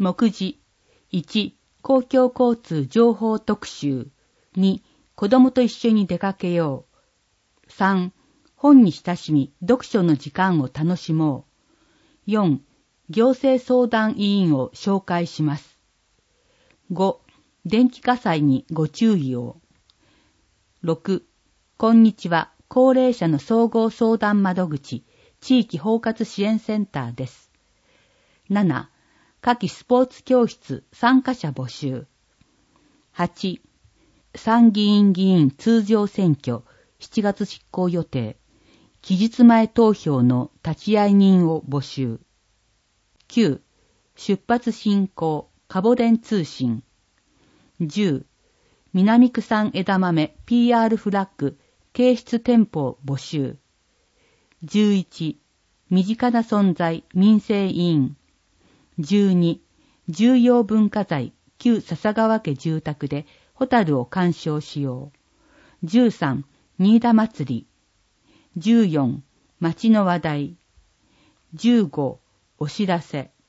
目次。1、公共交通情報特集。2、子供と一緒に出かけよう。3、本に親しみ、読書の時間を楽しもう。4、行政相談委員を紹介します。5、電気火災にご注意を。6、こんにちは、高齢者の総合相談窓口、地域包括支援センターです。7、夏季スポーツ教室参加者募集。8、参議院議員通常選挙7月執行予定。期日前投票の立会人を募集。9、出発進行カボデン通信。10、南区産枝豆 PR フラッグ掲出店舗募集。11、身近な存在民生委員。12、重要文化財旧笹川家住宅でホタルを鑑賞しよう。13、新田祭り。14、町の話題。15、お知らせ。